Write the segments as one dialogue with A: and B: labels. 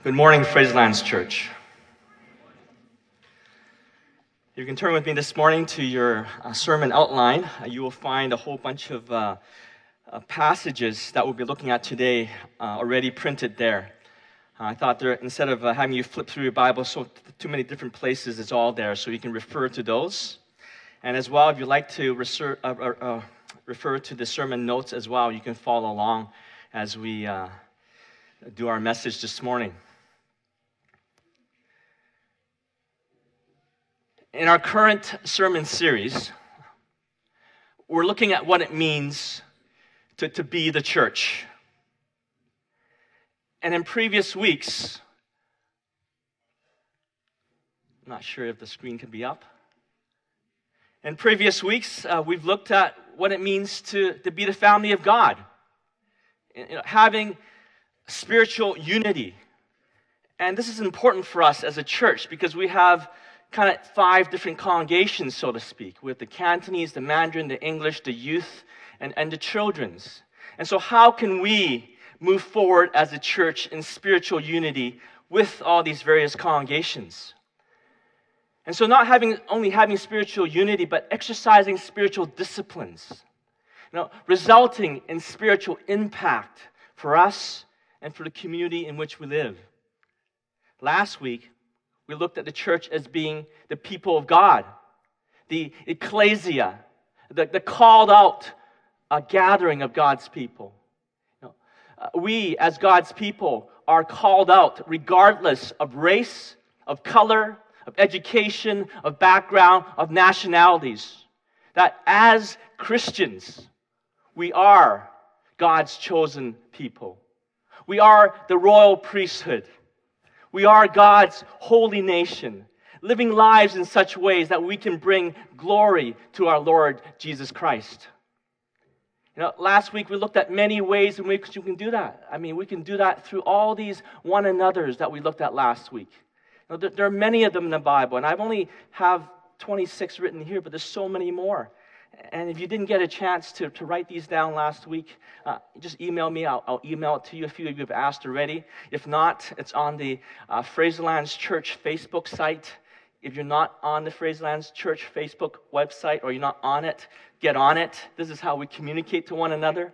A: Good morning, Fraserlands Church. You can turn with me this morning to your sermon outline. You will find a whole bunch of passages that we'll be looking at today already printed there. I thought instead of having you flip through your Bible too many different places, it's all there, so you can refer to those. And as well, if you'd like to refer to the sermon notes as well, you can follow along as we do our message this morning. In our current sermon series, we're looking at what it means to be the church. And in previous weeks, I'm not sure if the screen can be up. In previous weeks, we've looked at what it means to be the family of God, having spiritual unity. And this is important for us as a church because we have kind of 5 different congregations, so to speak, with the Cantonese, the Mandarin, the English, the youth, and the children's. And so how can we move forward as a church in spiritual unity with all these various congregations? And so not only having spiritual unity, but exercising spiritual disciplines, resulting in spiritual impact for us and for the community in which we live. Last week, we looked at the church as being the people of God, the ecclesia, the called out gathering of God's people. We, as God's people, are called out regardless of race, of color, of education, of background, of nationalities. That as Christians, we are God's chosen people. We are the royal priesthood. We are God's holy nation, living lives in such ways that we can bring glory to our Lord Jesus Christ. Last week we looked at many ways in which you can do that. We can do that through all these one another's that we looked at last week. There are many of them in the Bible, and I've only have 26 written here, but there's so many more. And if you didn't get a chance to write these down last week, just email me. I'll email it to you. A few of you have asked already. If not, it's on the Fraserlands Church Facebook site. If you're not on the Fraserlands Church Facebook website or you're not on it, get on it. This is how we communicate to one another.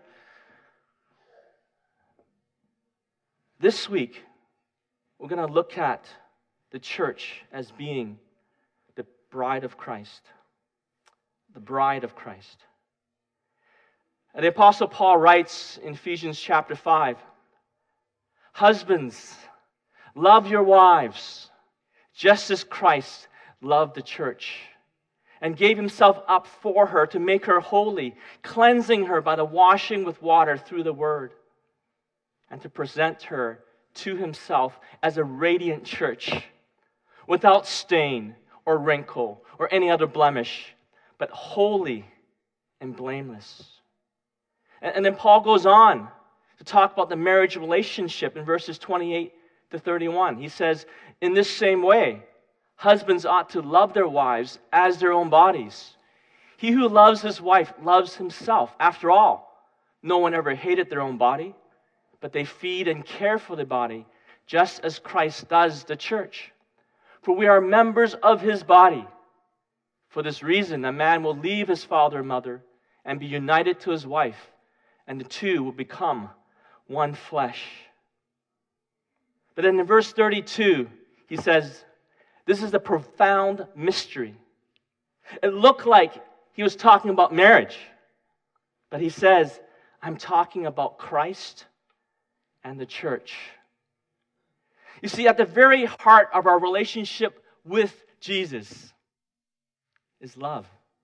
A: This week, we're going to look at the church as being the bride of Christ. The bride of Christ. And the Apostle Paul writes in Ephesians chapter 5, "Husbands, love your wives, just as Christ loved the church, and gave himself up for her to make her holy, cleansing her by the washing with water through the word, and to present her to himself as a radiant church, without stain or wrinkle or any other blemish, but holy and blameless." And then Paul goes on to talk about the marriage relationship in verses 28 to 31. He says, "In this same way, husbands ought to love their wives as their own bodies. He who loves his wife loves himself. After all, no one ever hated their own body, but they feed and care for the body, just as Christ does the church. For we are members of his body. For this reason, a man will leave his father and mother and be united to his wife, and the two will become one flesh." But then in verse 32, he says, this is the profound mystery. It looked like he was talking about marriage, but he says, "I'm talking about Christ and the church." You see, at the very heart of our relationship with Jesus is love.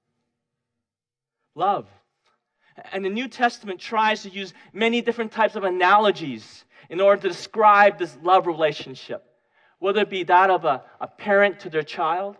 A: Love. And the New Testament tries to use many different types of analogies in order to describe this love relationship, whether it be that of a parent to their child.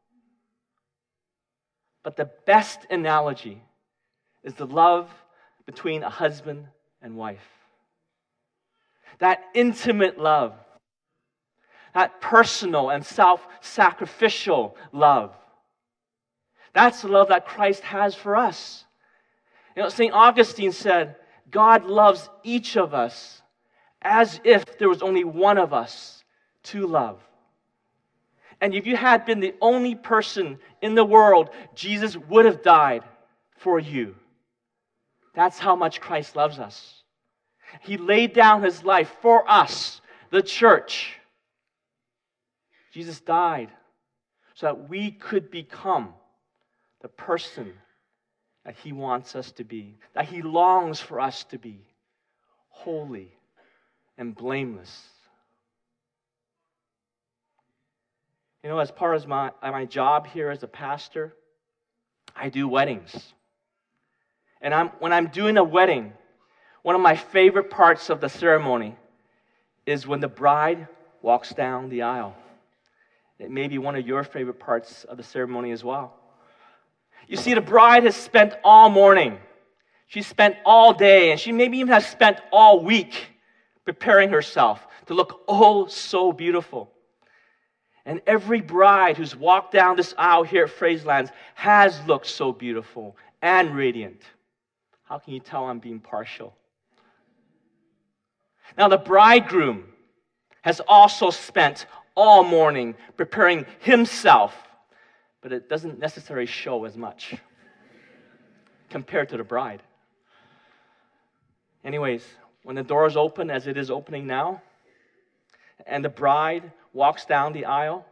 A: But the best analogy is the love between a husband and wife. That intimate love, that personal and self-sacrificial love. That's the love that Christ has for us. St. Augustine said, God loves each of us as if there was only one of us to love. And if you had been the only person in the world, Jesus would have died for you. That's how much Christ loves us. He laid down his life for us, the church. Jesus died so that we could become the person that he wants us to be, that he longs for us to be, holy and blameless. You know, as part of my job here as a pastor, I do weddings. And when I'm doing a wedding, one of my favorite parts of the ceremony is when the bride walks down the aisle. It may be one of your favorite parts of the ceremony as well. You see, the bride has spent all morning. She spent all day, and she maybe even has spent all week preparing herself to look oh so beautiful. And every bride who's walked down this aisle here at Fraserlands has looked so beautiful and radiant. How can you tell I'm being partial? Now, the bridegroom has also spent all morning preparing himself, but it doesn't necessarily show as much compared to the bride. Anyways, when the doors open, as it is opening now, and the bride walks down the aisle,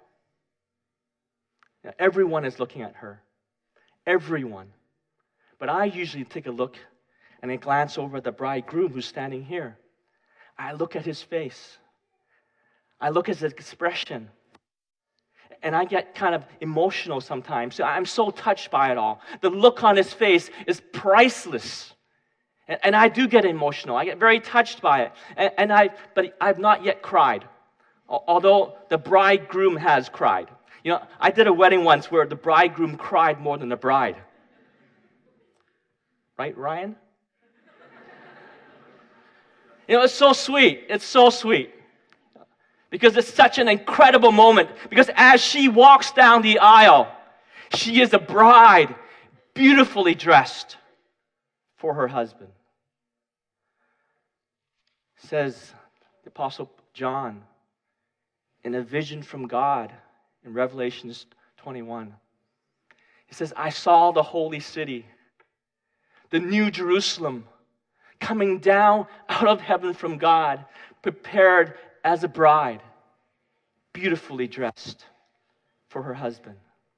A: everyone is looking at her. Everyone. But I usually take a look and I glance over at the bridegroom who's standing here. I look at his face. I look at his expression. And I get kind of emotional sometimes. I'm so touched by it all. The look on his face is priceless. And I do get emotional. I get very touched by it. But I've not yet cried. Although the bridegroom has cried. You know, I did a wedding once where the bridegroom cried more than the bride. Right, Ryan? You know, it's so sweet. It's so sweet. Because it's such an incredible moment. Because as she walks down the aisle, she is a bride, beautifully dressed for her husband. Says the Apostle John in a vision from God in Revelation 21. He says, I saw the holy city, the new Jerusalem, coming down out of heaven from God, prepared as a bride, beautifully dressed for her husband.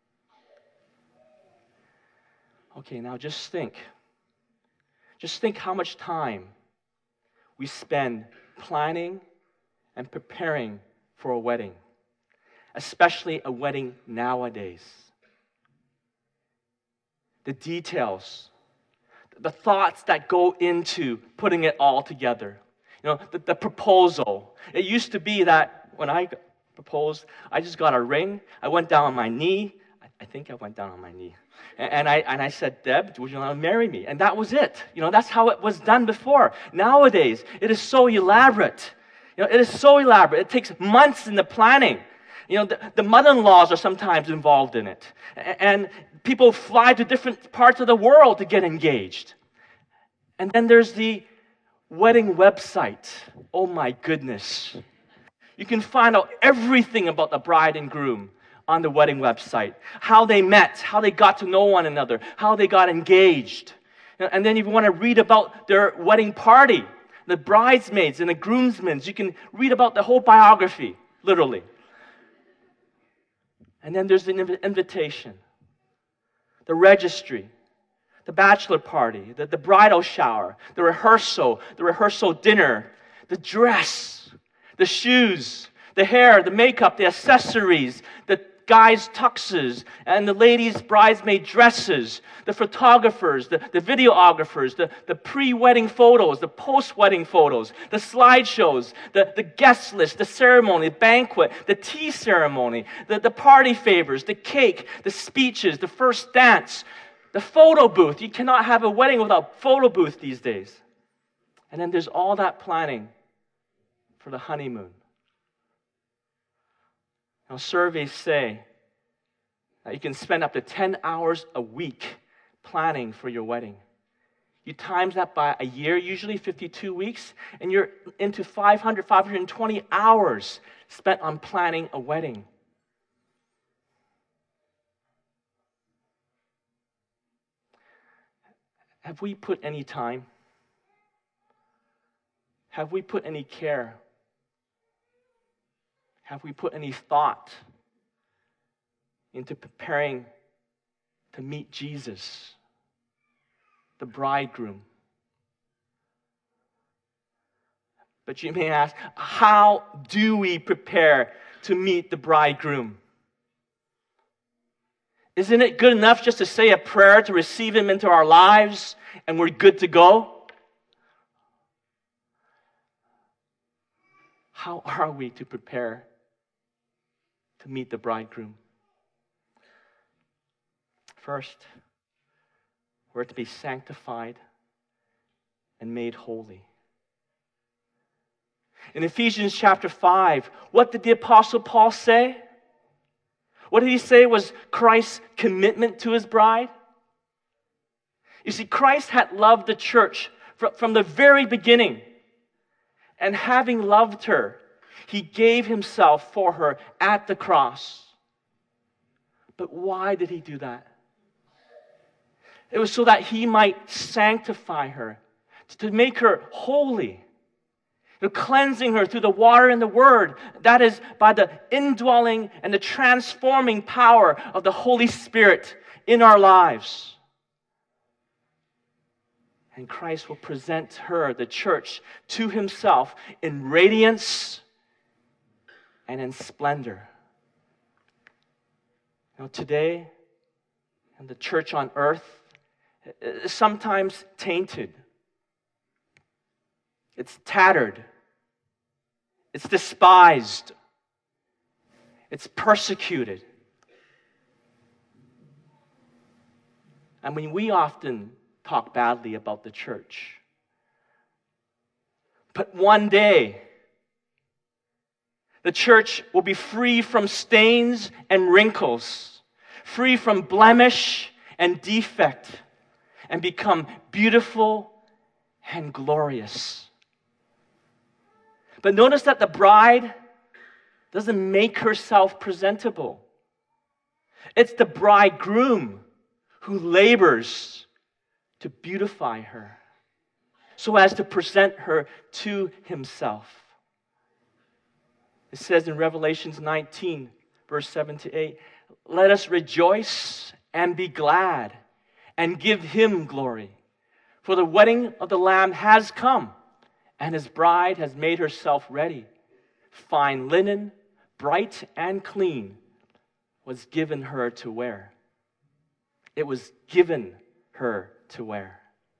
A: Okay, now just think. Just think how much time we spend planning and preparing for a wedding, especially a wedding nowadays. The details, the thoughts that go into putting it all together. You know, the proposal. It used to be that when I proposed, I just got a ring. I went down on my knee. I think I went down on my knee. And I said, Deb, would you want to marry me? And that was it. You know, that's how it was done before. Nowadays, it is so elaborate. You know, it is so elaborate. It takes months in the planning. You know, the mother-in-laws are sometimes involved in it. And people fly to different parts of the world to get engaged. And then there's the wedding website. Oh my goodness. You can find out everything about the bride and groom on the wedding website. How they met, how they got to know one another, how they got engaged. And then if you want to read about their wedding party, the bridesmaids and the groomsmen, you can read about the whole biography, literally. And then there's the invitation, the registry, the bachelor party, the bridal shower, the rehearsal dinner, the dress, the shoes, the hair, the makeup, the accessories, the guys' tuxes, and the ladies' bridesmaid dresses, the photographers, the videographers, the pre-wedding photos, the post-wedding photos, the slideshows, the guest list, the ceremony, the banquet, the tea ceremony, the party favors, the cake, the speeches, the first dance, the photo booth. You cannot have a wedding without a photo booth these days. And then there's all that planning for the honeymoon. Now, surveys say that you can spend up to 10 hours a week planning for your wedding. You times that by a year, usually 52 weeks, and you're into 500, 520 hours spent on planning a wedding. Have we put any time? Have we put any care? Have we put any thought into preparing to meet Jesus, the bridegroom? But you may ask, how do we prepare to meet the bridegroom? Isn't it good enough just to say a prayer to receive him into our lives and we're good to go? How are we to prepare to meet the bridegroom? First, we're to be sanctified and made holy. In Ephesians chapter 5, what did the Apostle Paul say? What did he say was Christ's commitment to his bride? You see, Christ had loved the church from the very beginning. And having loved her, he gave himself for her at the cross. But why did he do that? It was so that he might sanctify her, to make her holy, cleansing her through the water and the word. That is by the indwelling and the transforming power of the Holy Spirit in our lives. And Christ will present her, the church, to himself in radiance and in splendor. Now today, and the church on earth is sometimes tainted. It's tattered. It's despised. It's persecuted. I mean, we often talk badly about the church. But one day, the church will be free from stains and wrinkles, free from blemish and defect, and become beautiful and glorious. But notice that the bride doesn't make herself presentable. It's the bridegroom who labors to beautify her so as to present her to himself. It says in Revelation 19, verse 7 to 8, "Let us rejoice and be glad and give him glory. For the wedding of the Lamb has come, and his bride has made herself ready. Fine linen, bright and clean, was given her to wear." It was given her to wear.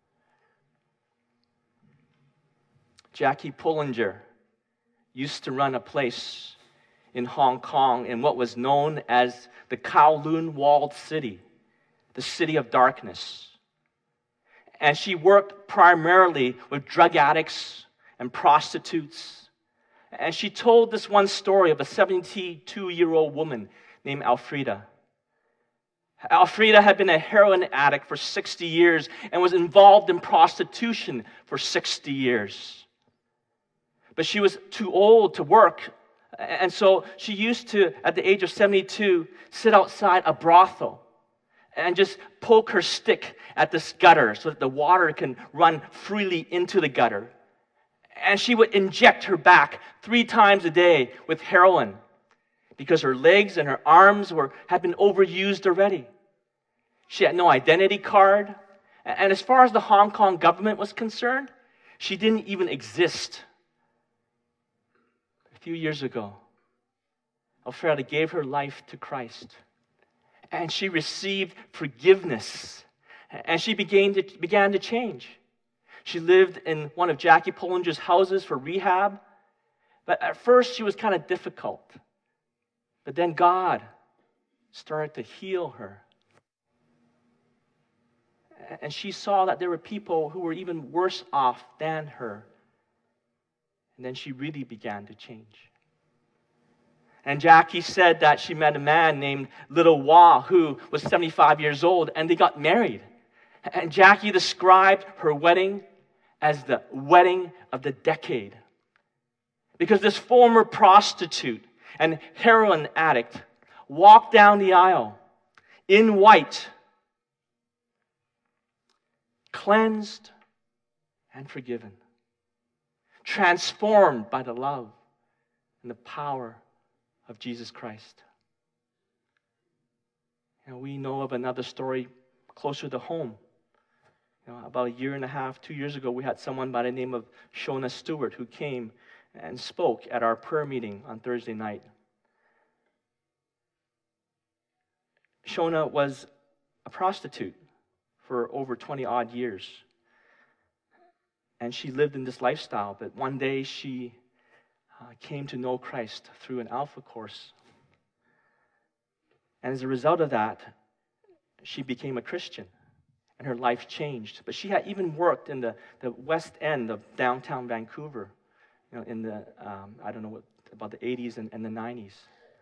A: Jackie Pullinger used to run a place in Hong Kong in what was known as the Kowloon Walled City, the city of darkness. And she worked primarily with drug addicts and prostitutes. And she told this one story of a 72-year-old woman named Alfreda. Alfreda had been a heroin addict for 60 years and was involved in prostitution for 60 years. But she was too old to work, and so she used to, at the age of 72, sit outside a brothel and just poke her stick at this gutter so that the water can run freely into the gutter. And she would inject her back 3 times a day with heroin because her legs and her arms had been overused already. She had no identity card. And as far as the Hong Kong government was concerned, she didn't even exist. A few years ago, Alfreda gave her life to Christ. And she received forgiveness. And she began to change. She lived in one of Jackie Pullinger's houses for rehab. But at first, she was kind of difficult. But then God started to heal her. And she saw that there were people who were even worse off than her. And then she really began to change. And Jackie said that she met a man named Little Wah who was 75 years old, and they got married. And Jackie described her wedding as the wedding of the decade. Because this former prostitute and heroin addict walked down the aisle in white, cleansed and forgiven, transformed by the love and the power of Jesus Christ. And we know of another story closer to home. About a year and a half, 2 years ago, we had someone by the name of Shona Stewart who came and spoke at our prayer meeting on Thursday night. Shona was a prostitute for over 20-odd years. And she lived in this lifestyle, but one day she came to know Christ through an Alpha course. And as a result of that, she became a Christian, and her life changed. But she had even worked in the west end of downtown Vancouver, in the, I don't know what, about the 80s and the 90s.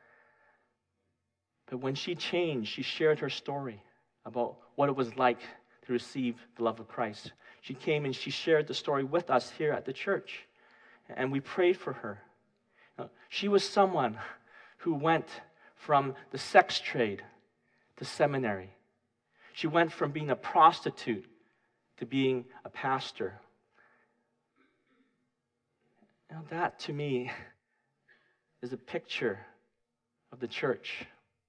A: But when she changed, she shared her story about what it was like to receive the love of Christ. She came and she shared the story with us here at the church, and we prayed for her. She was someone who went from the sex trade to seminary. She went from being a prostitute to being a pastor. That to me is a picture of the church.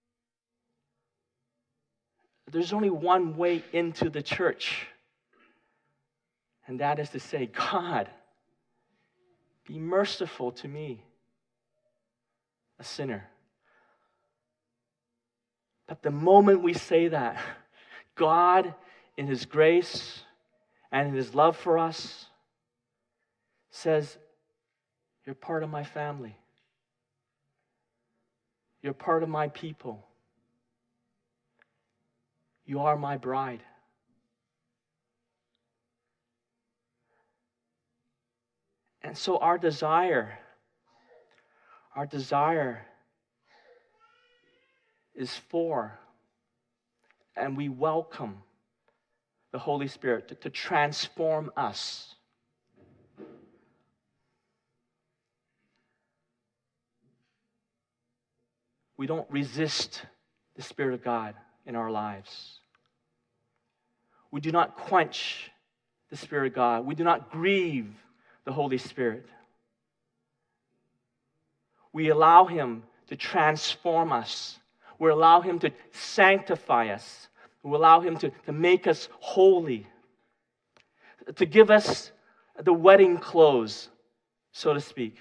A: There's only one way into the church, and that is to say, God, be merciful to me, a sinner. But the moment we say that, God, in His grace and in His love for us, says, you're part of my family. You're part of my people. You are my bride. And so our desire is for, and we welcome the Holy Spirit to transform us. We don't resist the Spirit of God in our lives. We do not quench the Spirit of God. We do not grieve the Holy Spirit. We allow Him to transform us. We allow Him to sanctify us. We allow Him to make us holy, to give us the wedding clothes, so to speak,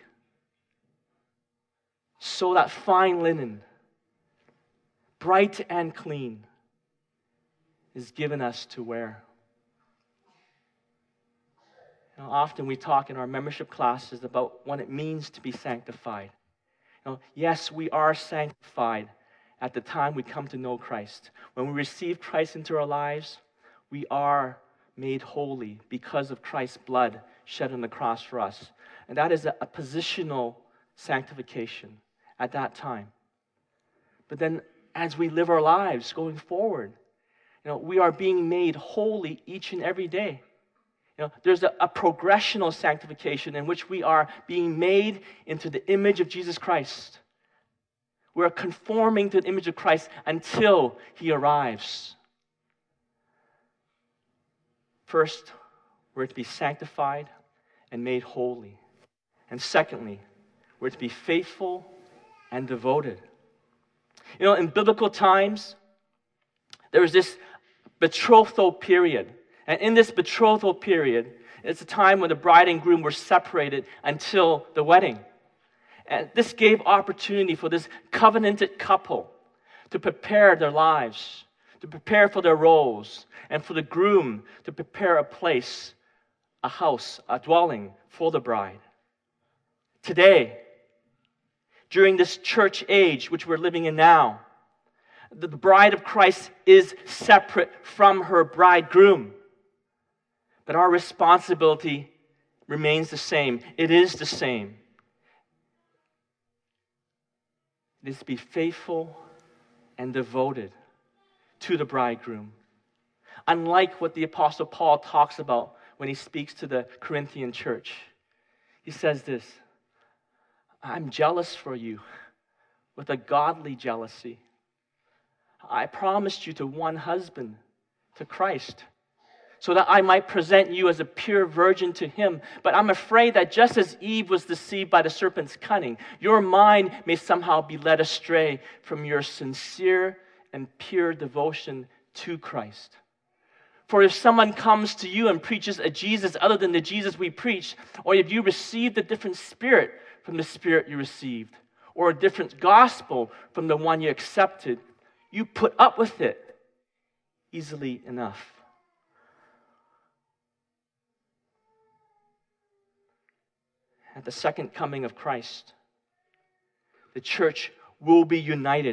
A: so that fine linen, bright and clean, is given us to wear. Often we talk in our membership classes about what it means to be sanctified. Yes, we are sanctified at the time we come to know Christ. When we receive Christ into our lives, we are made holy because of Christ's blood shed on the cross for us. And that is a positional sanctification at that time. But then as we live our lives going forward, we are being made holy each and every day. There's a progressional sanctification in which we are being made into the image of Jesus Christ. We're conforming to the image of Christ until He arrives. First, we're to be sanctified and made holy. And secondly, we're to be faithful and devoted. In biblical times, there was this betrothal period. And in this betrothal period, it's a time when the bride and groom were separated until the wedding. And this gave opportunity for this covenanted couple to prepare their lives, to prepare for their roles, and for the groom to prepare a place, a house, a dwelling for the bride. Today, during this church age which we're living in now, the bride of Christ is separate from her bridegroom. But our responsibility remains the same. It is the same. It is to be faithful and devoted to the bridegroom. unlike what the Apostle Paul talks about when he speaks to the Corinthian church. He says this, I'm jealous for you with a godly jealousy. I promised you to one husband, to Christ, so that I might present you as a pure virgin to him. But I'm afraid that just as Eve was deceived by the serpent's cunning, your mind may somehow be led astray from your sincere and pure devotion to Christ. For if someone comes to you and preaches a Jesus other than the Jesus we preach, or if you received a different spirit from the spirit you received, or a different gospel from the one you accepted, you put up with it easily enough. At the second coming of Christ, the church will be united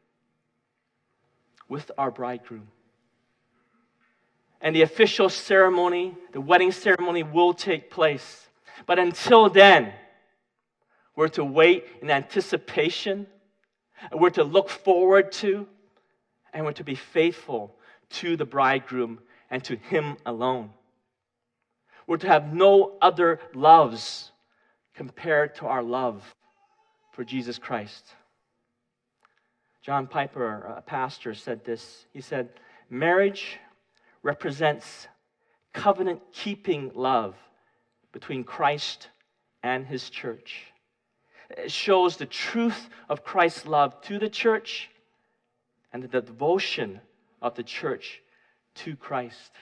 A: with our bridegroom. And the official ceremony, the wedding ceremony, will take place. But until then, we're to wait in anticipation, and we're to look forward to, and we're to be faithful to the bridegroom and to him alone. We're to have no other loves compared to our love for Jesus Christ. John Piper, a pastor, said this. He said, marriage represents covenant-keeping love between Christ and his church. It shows the truth of Christ's love to the church and the devotion of the church to Christ.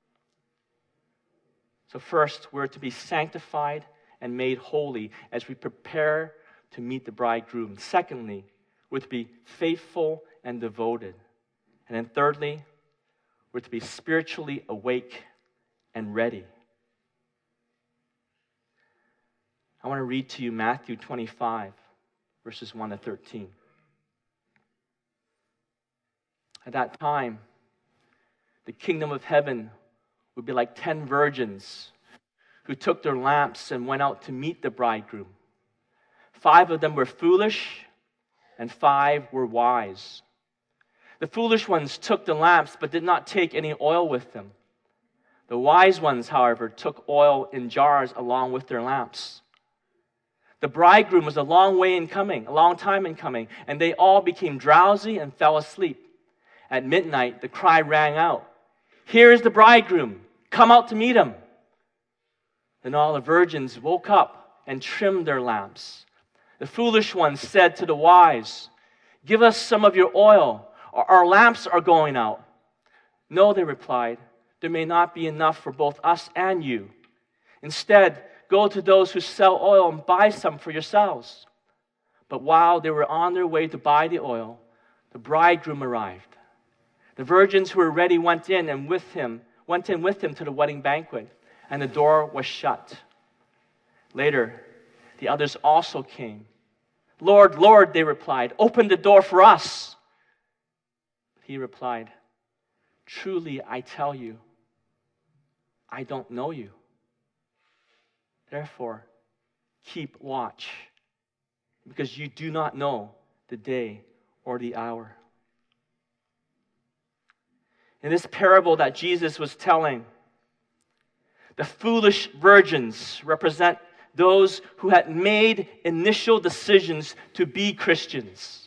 A: So first, we're to be sanctified and made holy as we prepare to meet the bridegroom. Secondly, we're to be faithful and devoted. And then thirdly, we're to be spiritually awake and ready. I want to read to you Matthew 25, verses 1 to 13. At that time, the kingdom of heaven would be like 10 virgins who took their lamps and went out to meet the bridegroom. 5 of them were foolish, and 5 were wise. The foolish ones took the lamps, but did not take any oil with them. The wise ones, however, took oil in jars along with their lamps. The bridegroom was a long time in coming, and they all became drowsy and fell asleep. At midnight, the cry rang out, "Here is the bridegroom, come out to meet him." Then all the virgins woke up and trimmed their lamps. The foolish ones said to the wise, "Give us some of your oil, our lamps are going out." "No," they replied, "there may not be enough for both us and you. Instead, go to those who sell oil and buy some for yourselves." But while they were on their way to buy the oil, the bridegroom arrived. The virgins who were ready went in with him to the wedding banquet, and the door was shut. Later, the others also came. "Lord, Lord," they replied, "open the door for us." But he replied, "Truly, I tell you, I don't know you. Therefore, keep watch, because you do not know the day or the hour." In this parable that Jesus was telling, the foolish virgins represent those who had made initial decisions to be Christians.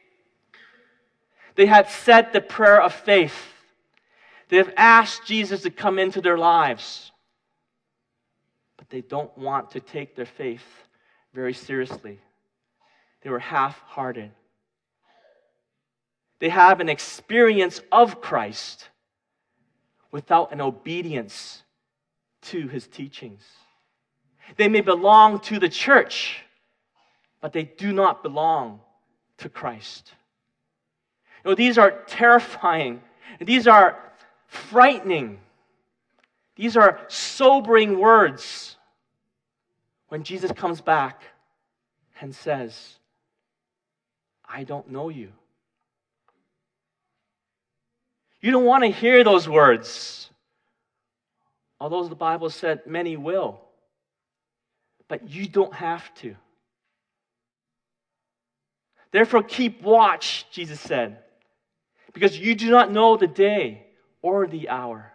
A: They had said the prayer of faith. They have asked Jesus to come into their lives. But they don't want to take their faith very seriously. They were half-hearted. They have an experience of Christ without an obedience to his teachings. They may belong to the church, but they do not belong to Christ. These are terrifying. These are frightening. These are sobering words when Jesus comes back and says, "I don't know you." You don't want to hear those words, although the Bible said many will. But you don't have to. Therefore, keep watch, Jesus said, because you do not know the day or the hour.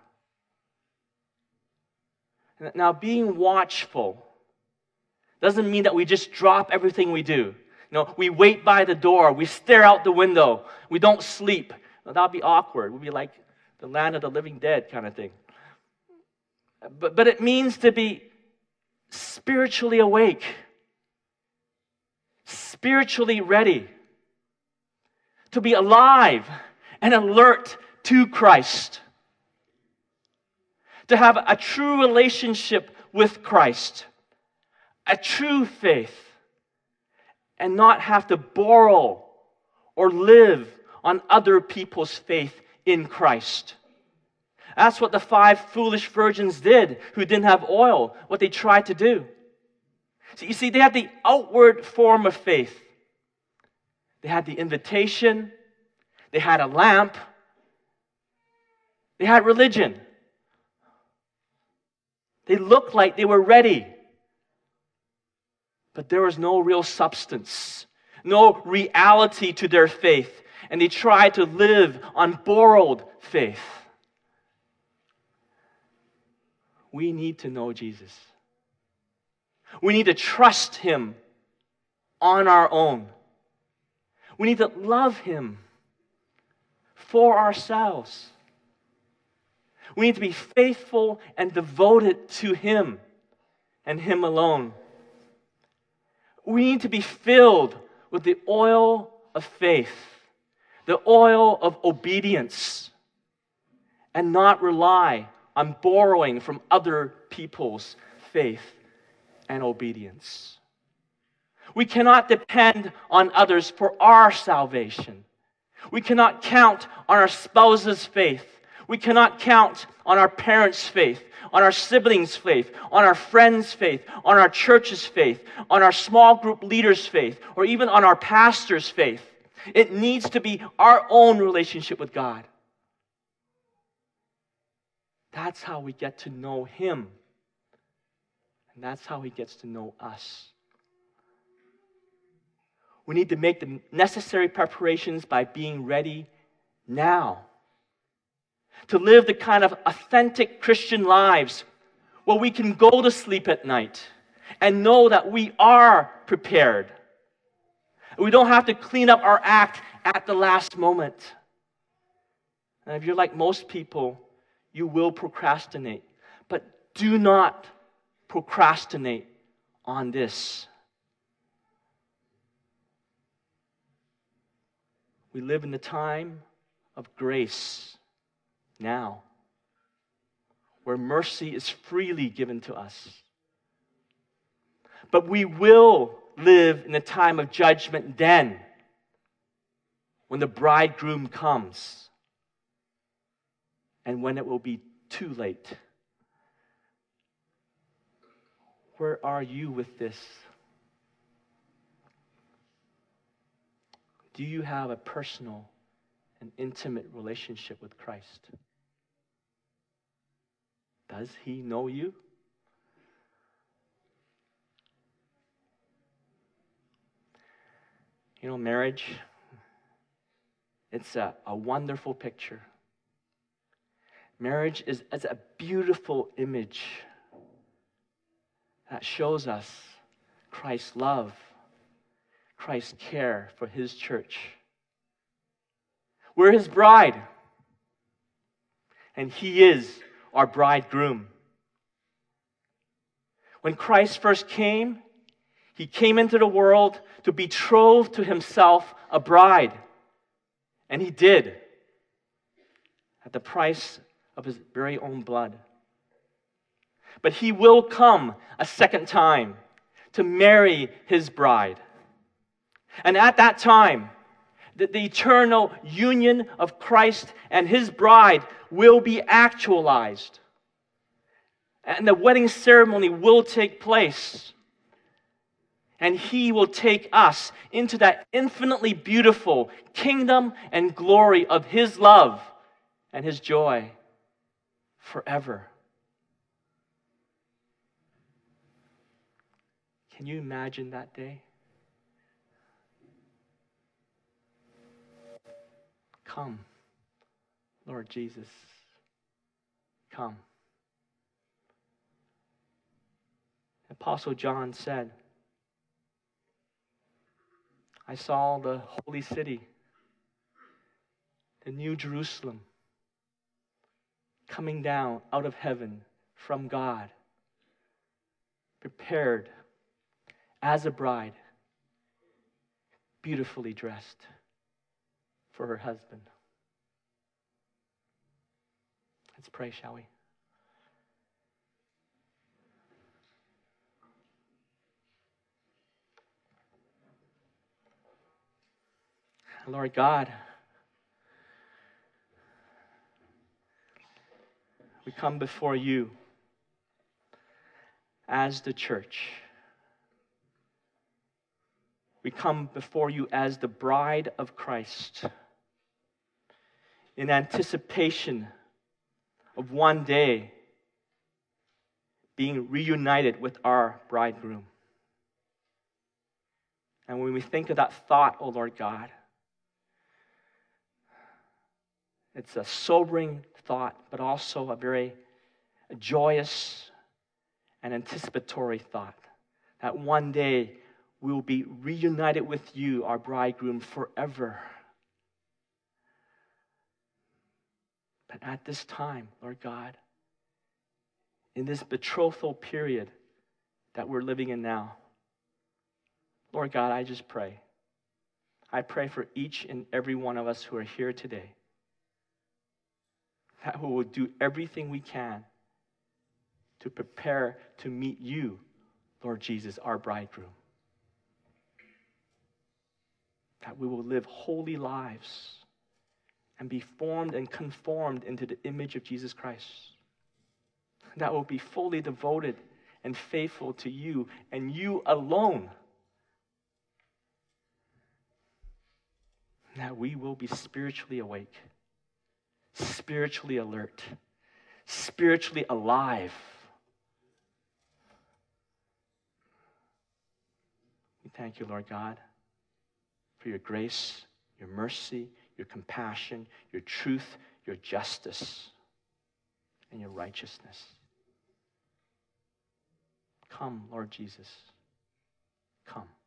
A: Now, being watchful doesn't mean that we just drop everything we do. We wait by the door, we stare out the window, we don't sleep. That'll be awkward. We'll be like the land of the living dead kind of thing. But it means to be spiritually awake, spiritually ready, to be alive and alert to Christ, to have a true relationship with Christ, a true faith, and not have to borrow or live on other people's faith in Christ. That's what the 5 foolish virgins did who didn't have oil, what they tried to do. So you see, they had the outward form of faith. They had the invitation, they had a lamp, they had religion. They looked like they were ready. But there was no real substance, no reality to their faith. And they tried to live on borrowed faith. We need to know Jesus. We need to trust Him on our own. We need to love Him for ourselves. We need to be faithful and devoted to Him and Him alone. We need to be filled with the oil of faith, the oil of obedience, and not rely on borrowing from other people's faith and obedience. We cannot depend on others for our salvation. We cannot count on our spouse's faith. We cannot count on our parents' faith, on our siblings' faith, on our friends' faith, on our church's faith, on our small group leaders' faith, or even on our pastor's faith. It needs to be our own relationship with God. That's how we get to know Him. And that's how He gets to know us. We need to make the necessary preparations by being ready now. To live the kind of authentic Christian lives where we can go to sleep at night and know that we are prepared. We don't have to clean up our act at the last moment. And if you're like most people, you will procrastinate. But do not procrastinate on this. We live in the time of grace now, where mercy is freely given to us. But we will live in a time of judgment then, when the bridegroom comes, and when it will be too late. Where are you with this? Do you have a personal and intimate relationship with Christ? Does He know you? Marriage, it's a wonderful picture. Marriage is a beautiful image that shows us Christ's love, Christ's care for His church. We're His bride, and He is our bridegroom. When Christ first came, He came into the world to betroth to Himself a bride. And He did, at the price of His very own blood. But He will come a second time to marry His bride. And at that time, the eternal union of Christ and His bride will be actualized. And the wedding ceremony will take place. And He will take us into that infinitely beautiful kingdom and glory of His love and His joy forever. Can you imagine that day? Come, Lord Jesus. come. Apostle John said, I saw the holy city, the new Jerusalem, coming down out of heaven from God, prepared as a bride, beautifully dressed for her husband. Let's pray, shall we? Lord God, we come before you as the church. We come before you as the bride of Christ in anticipation of one day being reunited with our bridegroom. And when we think of that thought, oh Lord God, it's a sobering thought, but also a very joyous and anticipatory thought that one day we will be reunited with you, our bridegroom, forever. But at this time, Lord God, in this betrothal period that we're living in now, Lord God, I just pray. I pray for each and every one of us who are here today, that we will do everything we can to prepare to meet you, Lord Jesus, our bridegroom. That we will live holy lives and be formed and conformed into the image of Jesus Christ. That will be fully devoted and faithful to you and you alone. That we will be spiritually awake, spiritually alert, spiritually alive. We thank you, Lord God, for your grace, your mercy, your compassion, your truth, your justice, and your righteousness. Come, Lord Jesus. Come.